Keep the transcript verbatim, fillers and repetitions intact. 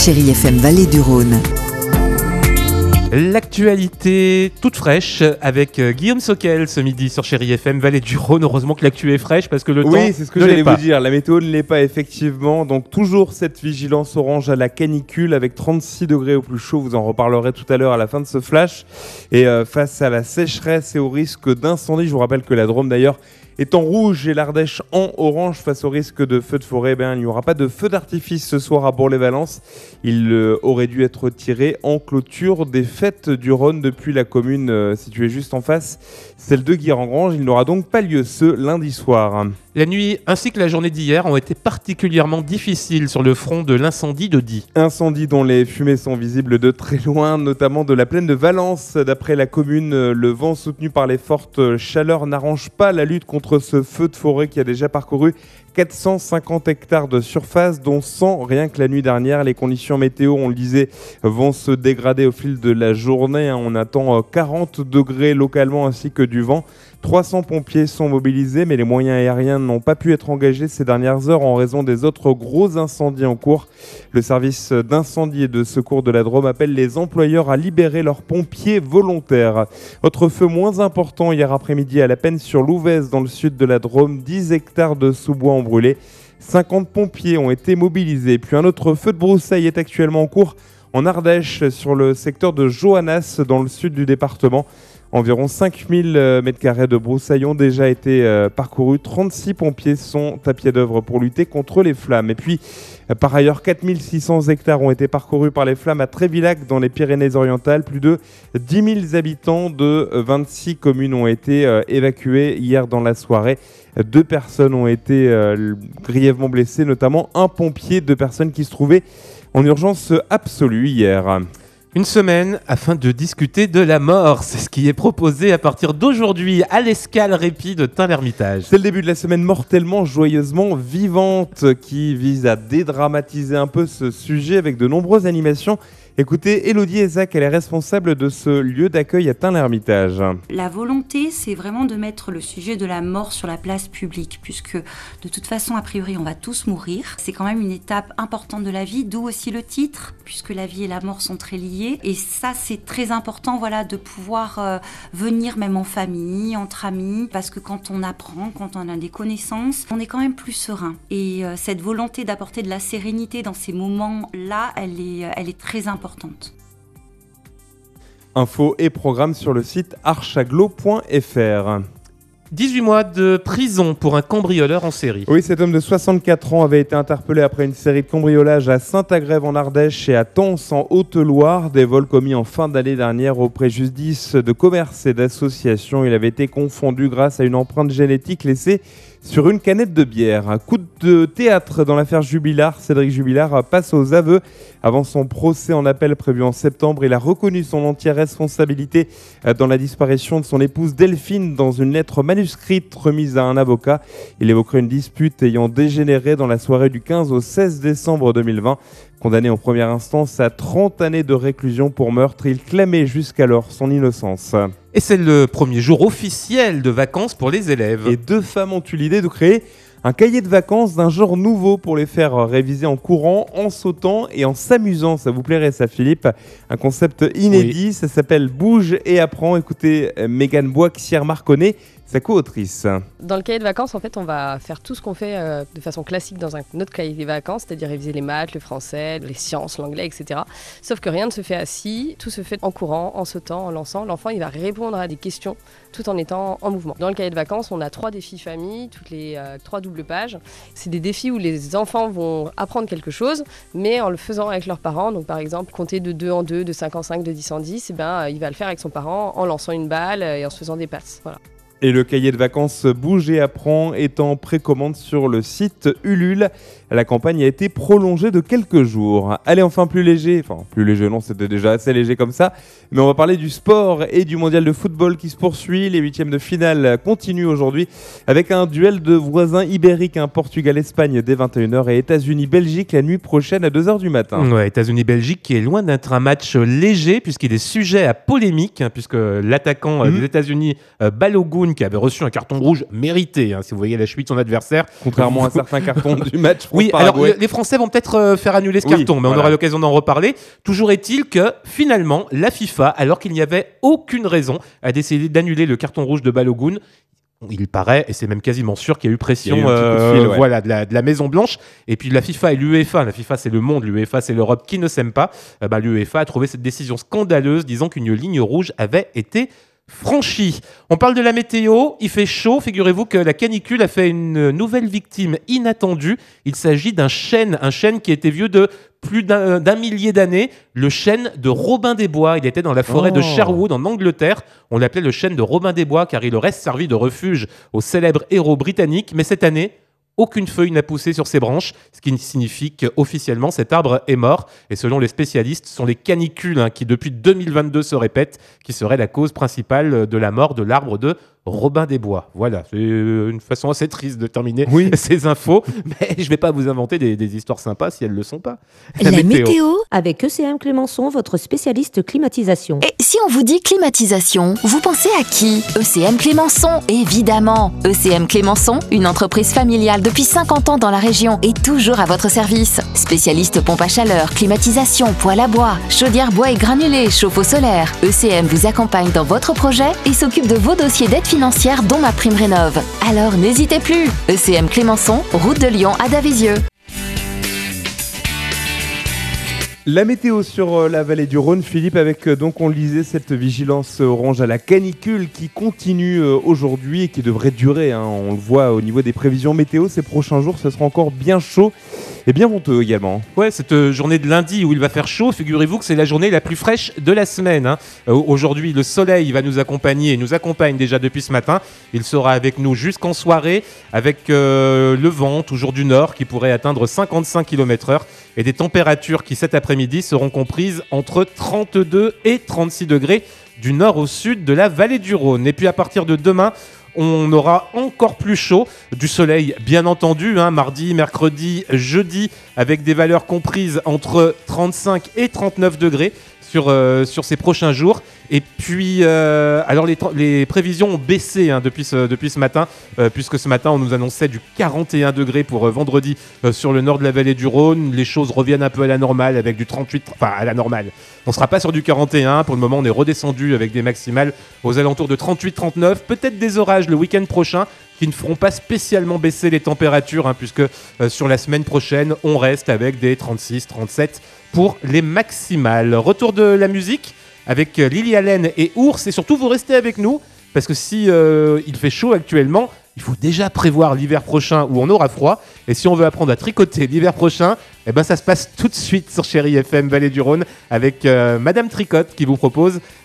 Chérie F M Vallée du Rhône. L'actualité toute fraîche avec Guillaume Soquel ce midi sur Chérie F M Vallée du Rhône. Heureusement que l'actu est fraîche parce que le oui, temps Oui, c'est ce que ne j'allais l'est pas. vous dire. La météo ne l'est pas effectivement. Donc toujours cette vigilance orange à la canicule avec trente-six degrés au plus chaud. Vous en reparlerez tout à l'heure à la fin de ce flash. Et euh, face à la sécheresse et au risque d'incendie, je vous rappelle que la Drôme d'ailleurs est en rouge et l'Ardèche en orange face au risque de feux de forêt. Eh bien, il n'y aura pas de feu d'artifice ce soir à Bourg-les-Valences. Il euh, aurait dû être tiré en clôture des fêtes du Rhône depuis la commune euh, située juste en face, celle de Guirengrange. Il n'aura donc pas lieu ce lundi soir. La nuit ainsi que la journée d'hier ont été particulièrement difficiles sur le front de l'incendie de Die. Incendie dont les fumées sont visibles de très loin, notamment de la plaine de Valence. D'après la commune, le vent soutenu par les fortes chaleurs n'arrange pas la lutte contre ce feu de forêt qui a déjà parcouru quatre cent cinquante hectares de surface, dont cent rien que la nuit dernière. Les conditions météo, on le disait, vont se dégrader au fil de la journée. On attend quarante degrés localement ainsi que du vent. trois cents pompiers sont mobilisés, mais les moyens aériens n'ont pas pu être engagés ces dernières heures en raison des autres gros incendies en cours. Le service d'incendie et de secours de la Drôme appelle les employeurs à libérer leurs pompiers volontaires. Autre feu moins important hier après-midi à la Peine sur Louvèze dans le sud de la Drôme, dix hectares de sous-bois ont brûlé. cinquante pompiers ont été mobilisés. Puis un autre feu de broussailles est actuellement en cours en Ardèche sur le secteur de Joannas dans le sud du département. Environ cinq mille mètres carrés de broussailles ont déjà été euh, parcourus. trente-six pompiers sont à pied d'œuvre pour lutter contre les flammes. Et puis, euh, par ailleurs, quatre mille six cents hectares ont été parcourus par les flammes à Trévillac dans les Pyrénées-Orientales. Plus de dix mille habitants de vingt-six communes ont été euh, évacués hier dans la soirée. Deux personnes ont été euh, grièvement blessées, notamment un pompier, deux personnes qui se trouvaient en urgence absolue hier. Une semaine afin de discuter de la mort, c'est ce qui est proposé à partir d'aujourd'hui à l'Escale Répit de Tain-l'Hermitage. C'est le début de la semaine mortellement, joyeusement vivante qui vise à dédramatiser un peu ce sujet avec de nombreuses animations. Écoutez, Élodie Ezac, elle est responsable de ce lieu d'accueil à Tain-l'Hermitage. La volonté, c'est vraiment de mettre le sujet de la mort sur la place publique, puisque de toute façon, a priori, on va tous mourir. C'est quand même une étape importante de la vie, d'où aussi le titre, puisque la vie et la mort sont très liées. Et ça, c'est très important, voilà, de pouvoir euh, venir même en famille, entre amis, parce que quand on apprend, quand on a des connaissances, on est quand même plus serein. Et euh, cette volonté d'apporter de la sérénité dans ces moments-là, elle est, elle est très importante. Importante. Infos et programmes sur le site archaglo point f r. dix-huit mois de prison pour un cambrioleur en série. Oui, cet homme de soixante-quatre ans avait été interpellé après une série de cambriolages à Saint-Agrève en Ardèche et à Tence en Haute-Loire. Des vols commis en fin d'année dernière au préjudice de commerces et d'associations. Il avait été confondu grâce à une empreinte génétique laissée sur une canette de bière. Un coup de théâtre dans l'affaire Jubilard. Cédric Jubilard passe aux aveux. Avant son procès en appel prévu en septembre, il a reconnu son entière responsabilité dans la disparition de son épouse Delphine dans une lettre manuscrite remise à un avocat. Il évoquerait une dispute ayant dégénéré dans la soirée du quinze au seize décembre deux mille vingt. Condamné en première instance à trente années de réclusion pour meurtre, il clamait jusqu'alors son innocence. Et c'est le premier jour officiel de vacances pour les élèves. Et deux femmes ont eu l'idée de créer un cahier de vacances d'un genre nouveau pour les faire réviser en courant, en sautant et en s'amusant. Ça vous plairait ça, Philippe? Un concept inédit, oui. Ça s'appelle Bouge et apprends. Écoutez Mégane Bois-Marconnet, sa co-autrice. Dans le cahier de vacances, en fait, on va faire tout ce qu'on fait euh, de façon classique dans un autre cahier de vacances, c'est-à-dire réviser les maths, le français, les sciences, l'anglais, et cetera. Sauf que rien ne se fait assis, tout se fait en courant, en sautant, en lançant. L'enfant, il va répondre à des questions tout en étant en mouvement. Dans le cahier de vacances, on a trois défis famille, toutes les euh, trois doubles pages. C'est des défis où les enfants vont apprendre quelque chose, mais en le faisant avec leurs parents. Donc, par exemple, compter de deux en deux, de cinq en cinq, de dix en dix, et ben, euh, il va le faire avec son parent en lançant une balle et en se faisant des passes. Voilà. Et le cahier de vacances Bouge et apprends est en précommande sur le site Ulule. La campagne a été prolongée de quelques jours. Allez, enfin plus léger, enfin plus léger non, c'était déjà assez léger comme ça, mais on va parler du sport et du mondial de football qui se poursuit. Les huitièmes de finale continuent aujourd'hui avec un duel de voisins ibériques, hein, Portugal-Espagne dès vingt et une heures et États-Unis-Belgique la nuit prochaine à deux heures du matin. Ouais, États-Unis-Belgique qui est loin d'être un match léger puisqu'il est sujet à polémique, hein, puisque l'attaquant mmh. des États-Unis, euh, Balogun, Balogun qui avait reçu un carton rouge mérité, hein, si vous voyez la cheville de son adversaire. Contrairement à certains cartons du match. Oui, alors les Français vont peut-être euh, faire annuler ce oui, carton, mais voilà. On aura l'occasion d'en reparler. Toujours est-il que finalement, la FIFA, alors qu'il n'y avait aucune raison, a décidé d'annuler le carton rouge de Balogun. Il paraît, et c'est même quasiment sûr qu'il y a eu pression eu euh, de fil, ouais. voilà, de, la, de la Maison Blanche. Et puis la FIFA et l'UEFA, la FIFA c'est le monde, l'UEFA c'est l'Europe qui ne s'aime pas. Euh, bah, L'UEFA a trouvé cette décision scandaleuse, disant qu'une ligne rouge avait été franchie. On parle de la météo, il fait chaud. Figurez-vous que la canicule a fait une nouvelle victime inattendue. Il s'agit d'un chêne, un chêne qui était vieux de plus d'un, d'un millier d'années, le chêne de Robin des Bois. Il était dans la forêt oh. de Sherwood en Angleterre. On l'appelait le chêne de Robin des Bois car il aurait servi de refuge aux célèbres héros britanniques. Mais cette année, aucune feuille n'a poussé sur ses branches, ce qui signifie qu'officiellement cet arbre est mort. Et selon les spécialistes, ce sont les canicules hein, qui depuis deux mille vingt-deux se répètent, qui seraient la cause principale de la mort de l'arbre de Robin des Bois. Voilà, c'est une façon assez triste de terminer oui. ces infos, mais je ne vais pas vous inventer des, des histoires sympas si elles ne le sont pas. La, la météo. météo avec E C M Clémenceau, votre spécialiste climatisation. Et si on vous dit climatisation, vous pensez à qui? E C M Clémenceau, évidemment. E C M Clémenceau, une entreprise familiale depuis cinquante ans dans la région et toujours à votre service. Spécialiste pompe à chaleur, climatisation, poêle à bois, chaudière bois et granulés, chauffe-eau solaire. E C M vous accompagne dans votre projet et s'occupe de vos dossiers d'aide financière dont ma prime rénov'. Alors n'hésitez plus. E C M Clémenceau, route de Lyon à Davisieux. La météo sur la vallée du Rhône, Philippe, avec donc on le disait cette vigilance orange à la canicule qui continue aujourd'hui et qui devrait durer. Hein. On le voit au niveau des prévisions météo, ces prochains jours, ce sera encore bien chaud et bien venteux également. Ouais, cette journée de lundi où il va faire chaud, figurez-vous que c'est la journée la plus fraîche de la semaine. Hein. Euh, aujourd'hui, le soleil va nous accompagner et nous accompagne déjà depuis ce matin. Il sera avec nous jusqu'en soirée avec euh, le vent, toujours du nord, qui pourrait atteindre cinquante-cinq kilomètres heure et des températures qui cet après-midi seront comprises entre trente-deux et trente-six degrés du nord au sud de la vallée du Rhône. Et puis à partir de demain, on aura encore plus chaud, du soleil bien entendu, hein, mardi, mercredi, jeudi, avec des valeurs comprises entre trente-cinq et trente-neuf degrés sur, euh, sur ces prochains jours. Et puis, euh, alors les, les prévisions ont baissé hein, depuis, ce, depuis ce matin, euh, puisque ce matin on nous annonçait du quarante et un degrés pour euh, vendredi euh, sur le nord de la vallée du Rhône. Les choses reviennent un peu à la normale avec du trente-huit, enfin à la normale. On ne sera pas sur du quarante et un, pour le moment on est redescendu avec des maximales aux alentours de trente-huit trente-neuf. Peut-être des orages le week-end prochain qui ne feront pas spécialement baisser les températures, hein, puisque euh, sur la semaine prochaine on reste avec des trente-six trente-sept pour les maximales. Retour de la musique avec Lily Allen et Ours, et surtout vous restez avec nous parce que si euh, il fait chaud actuellement, il faut déjà prévoir l'hiver prochain où on aura froid, et si on veut apprendre à tricoter l'hiver prochain, eh ben ça se passe tout de suite sur Chérie F M Vallée du Rhône avec euh, Madame Tricotte qui vous propose